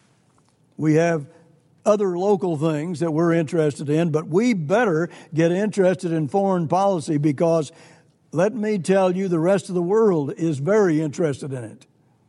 Speaker 4: We have other local things that we're interested in, but we better get interested in foreign policy because, let me tell you, the rest of the world is very interested in it.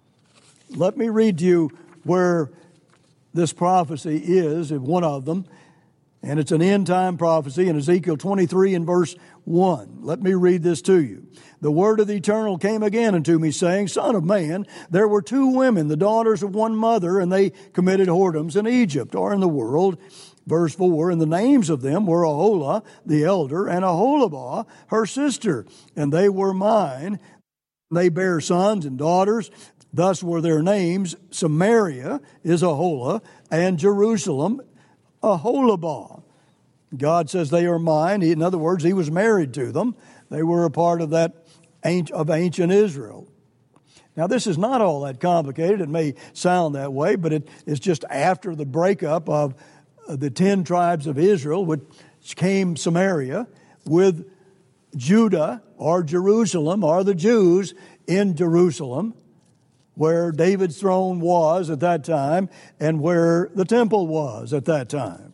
Speaker 4: Let me read to you where this prophecy is, one of them, and it's an end-time prophecy in Ezekiel twenty-three and verse one. Let me read this to you. The word of the Eternal came again unto me, saying, Son of man, there were two women, the daughters of one mother, and they committed whoredoms in Egypt, or in the world. Verse four, and the names of them were Aholah, the elder, and Aholibah, her sister, and they were mine. They bare sons and daughters. Thus were their names. Samaria is Aholah, and Jerusalem Aholibah. God says they are mine. In other words, he was married to them. They were a part of that of ancient Israel. Now, this is not all that complicated. It may sound that way, but it is just after the breakup of the ten tribes of Israel, which came Samaria, with Judah or Jerusalem or the Jews in Jerusalem, where David's throne was at that time and where the temple was at that time.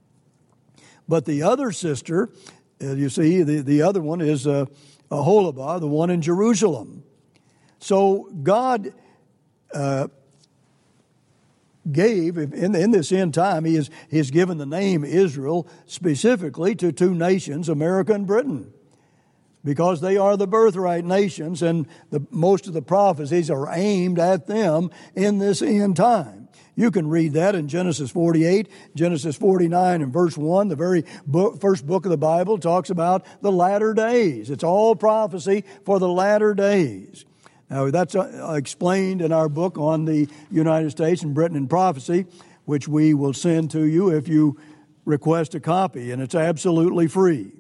Speaker 4: But the other sister, uh, you see, the, the other one is uh, Aholibah, the one in Jerusalem. So God uh, gave, in, in this end time, he has, he has given the name Israel specifically to two nations, America and Britain, because they are the birthright nations, and the, most of the prophecies are aimed at them in this end time. You can read that in Genesis forty-eight, Genesis forty-nine, and verse one. The very book, first book of the Bible talks about the latter days. It's all prophecy for the latter days. Now, that's uh, explained in our book on the United States and Britain in prophecy, which we will send to you if you request a copy, and it's absolutely free.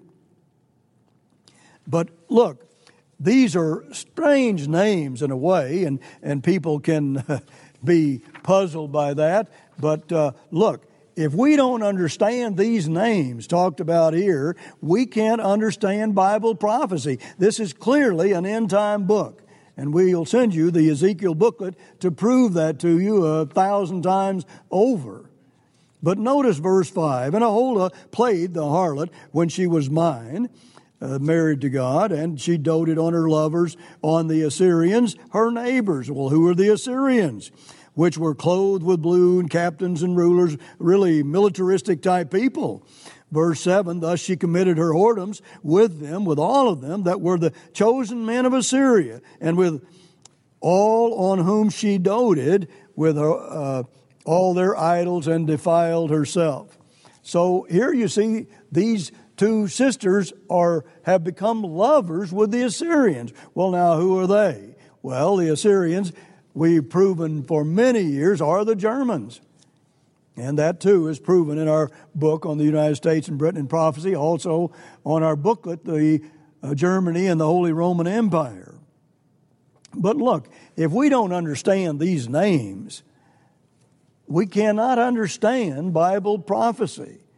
Speaker 4: But look, these are strange names in a way, and, and people can be puzzled by that. But uh, look, if we don't understand these names talked about here, we can't understand Bible prophecy. This is clearly an end-time book. And we'll send you the Ezekiel booklet to prove that to you a thousand times over. But notice verse five. And Aholah played the harlot when she was mine, uh, married to God, and she doted on her lovers, on the Assyrians, her neighbors. Well, who are the Assyrians? Which were clothed with blue and captains and rulers, really militaristic type people. Verse seven, thus she committed her whoredoms with them, with all of them that were the chosen men of Assyria, and with all on whom she doted, with her, uh, all their idols, and defiled herself. So here you see these two sisters are have become lovers with the Assyrians. Well, now who are they? Well, the Assyrians, we've proven for many years, are the Germans. And that, too, is proven in our book on the United States and Britain in prophecy, also on our booklet, the uh, Germany and the Holy Roman Empire. But look, if we don't understand these names, we cannot understand Bible prophecy.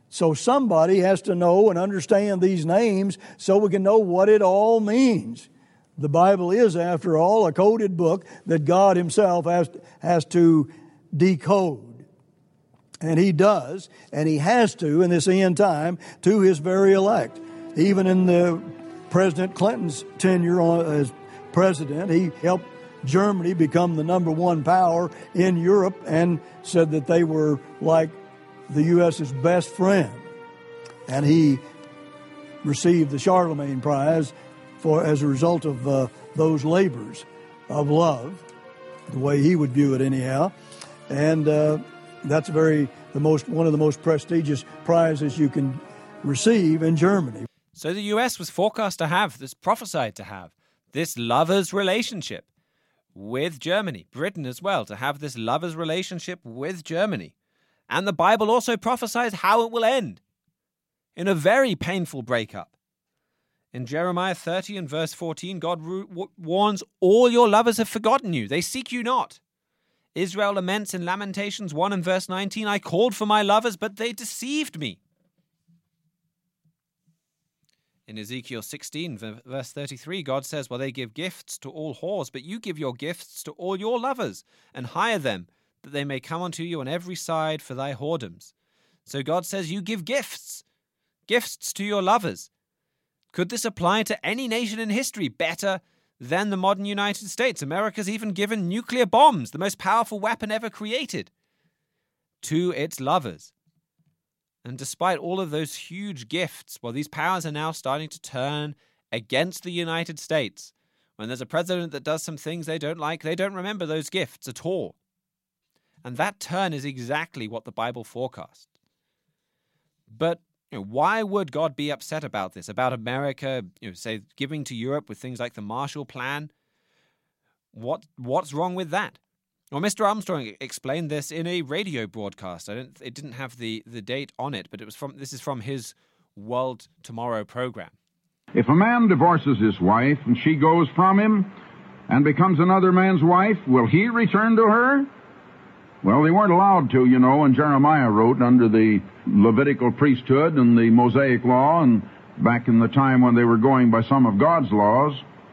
Speaker 4: So somebody has to know and understand these names so we can know what it all means. The Bible is, after all, a coded book that God himself has, has to decode. And he does, and he has to in this end time to his very elect. Even in the President Clinton's tenure on, as president, he helped Germany become the number one power in Europe and said that they were like the U S's best friend. And he received the Charlemagne Prize for as a result of uh, those labors of love, the way he would view it anyhow. And uh, that's very the most one of the most prestigious prizes you can receive in Germany.
Speaker 5: So the U S was forecast to have, this prophesied to have, this lover's relationship with Germany. Britain as well, to have this lover's relationship with Germany. And the Bible also prophesies how it will end, in a very painful breakup. In Jeremiah thirty and verse fourteen, God warns, all your lovers have forgotten you. They seek you not. Israel laments in Lamentations one and verse nineteen, I called for my lovers, but they deceived me. In Ezekiel sixteen, verse thirty-three, God says, well, they give gifts to all whores, but you give your gifts to all your lovers, and hire them, that they may come unto you on every side for thy whoredoms. So God says, you give gifts, gifts to your lovers. Could this apply to any nation in history better than the modern United States? America's even given nuclear bombs, the most powerful weapon ever created, to its lovers. And despite all of those huge gifts, well, these powers are now starting to turn against the United States. When there's a president that does some things they don't like, they don't remember those gifts at all. And that turn is exactly what the Bible forecasts. But you know, why would God be upset about this? About America, you know, say, giving to Europe with things like the Marshall Plan? What what's wrong with that? Well, Mister Armstrong explained this in a radio broadcast. I don't. It didn't have the, the date on it, but it was from. This is from his World Tomorrow program.
Speaker 13: If a man divorces his wife and she goes from him and becomes another man's wife, will he return to her? Well, they weren't allowed to, you know, and Jeremiah wrote under the Levitical priesthood and the Mosaic law, and back in the time when they were going by some of God's laws.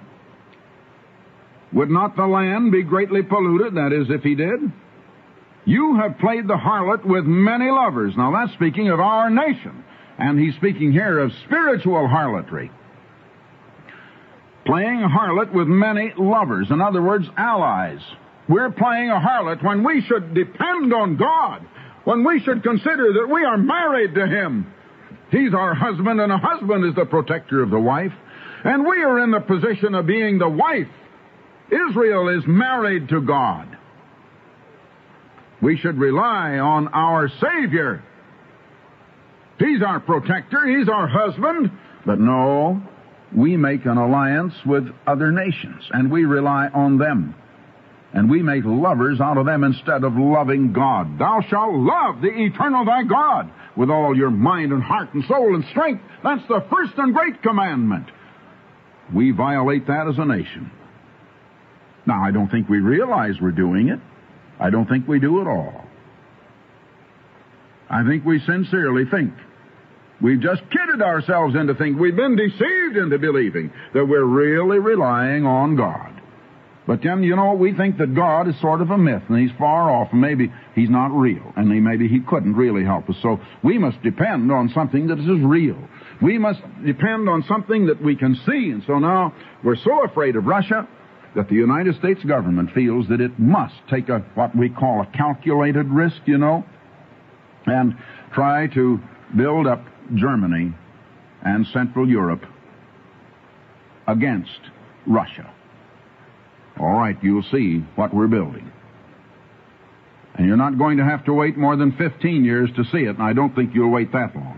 Speaker 13: Would not the land be greatly polluted? That is, if he did. You have played the harlot with many lovers. Now, that's speaking of our nation. And he's speaking here of spiritual harlotry. Playing a harlot with many lovers. In other words, allies. We're playing a harlot when we should depend on God. When we should consider that we are married to him. He's our husband, and a husband is the protector of the wife. And we are in the position of being the wife. Israel is married to God. We should rely on our Savior. He's our protector. He's our husband. But no, we make an alliance with other nations, and we rely on them. And we make lovers out of them instead of loving God. Thou shalt love the eternal thy God with all your mind and heart and soul and strength. That's the first and great commandment. We violate that as a nation. Now, I don't think we realize we're doing it. I don't think we do at all. I think we sincerely think. We've just kidded ourselves into thinking. We've been deceived into believing that we're really relying on God. But then, you know, we think that God is sort of a myth, and he's far off, and maybe he's not real, and maybe he couldn't really help us. So we must depend on something that is real. We must depend on something that we can see. And so now we're so afraid of Russia that the United States government feels that it must take a what we call a calculated risk, you know, and try to build up Germany and Central Europe against Russia. All right, you'll see what we're building. And you're not going to have to wait more than fifteen years to see it, and I don't think you'll wait that long.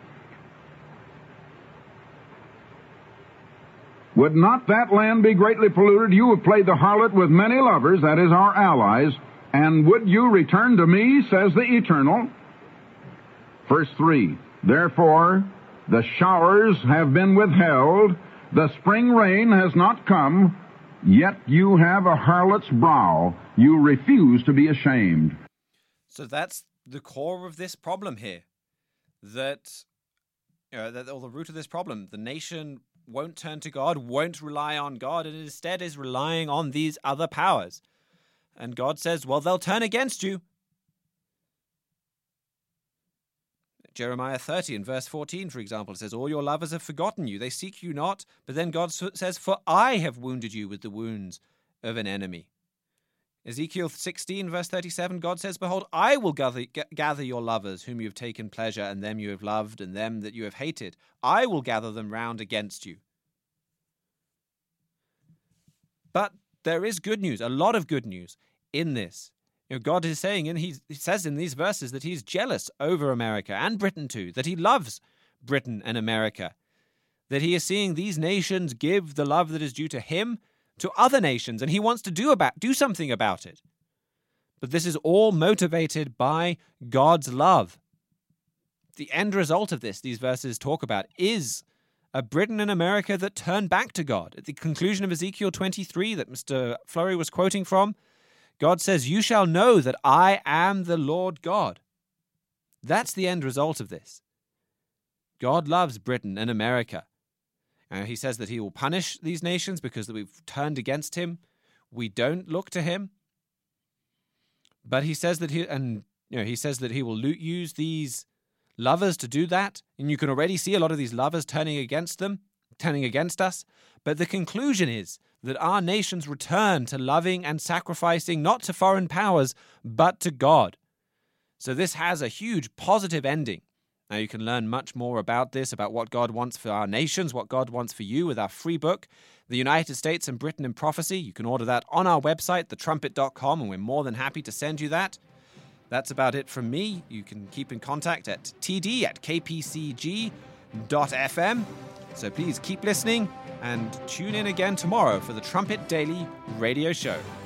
Speaker 13: Would not that land be greatly polluted? You have played the harlot with many lovers, that is, our allies, and would you return to me, says the Eternal? Verse three, therefore the showers have been withheld, the spring rain has not come, yet you have a harlot's brow, you refuse to be ashamed.
Speaker 5: So that's the core of this problem here. that, you know, that or the root of this problem, the nation won't turn to God, won't rely on God, and instead is relying on these other powers. And God says, well, they'll turn against you. Jeremiah thirty in verse fourteen, for example, says, all your lovers have forgotten you. They seek you not. But then God says, for I have wounded you with the wounds of an enemy. Ezekiel sixteen, verse thirty-seven, God says, behold, I will gather, gather your lovers, whom you have taken pleasure, and them you have loved, and them that you have hated. I will gather them round against you. But there is good news, a lot of good news in this. You know, God is saying, and he says in these verses that he's jealous over America and Britain too, that he loves Britain and America, that he is seeing these nations give the love that is due to him to other nations, and he wants to do about do something about it. But this is all motivated by God's love. The end result of this, these verses talk about, is a Britain and America that turn back to God. At the conclusion of Ezekiel twenty-three that Mister Fleury was quoting from, God says, you shall know that I am the Lord God. That's the end result of this. God loves Britain and America. Uh, he says that he will punish these nations because we've turned against him. We don't look to him. But he says that he and you know he says that he will use these lovers to do that. And you can already see a lot of these lovers turning against them, turning against us. But the conclusion is that our nations return to loving and sacrificing not to foreign powers, but to God. So this has a huge positive ending. Now, you can learn much more about this, about what God wants for our nations, what God wants for you with our free book, The United States and Britain in Prophecy. You can order that on our website, the trumpet dot com, and we're more than happy to send you that. That's about it from me. You can keep in contact at t d at k p c g dot f m. So please keep listening and tune in again tomorrow for the Trumpet Daily Radio Show.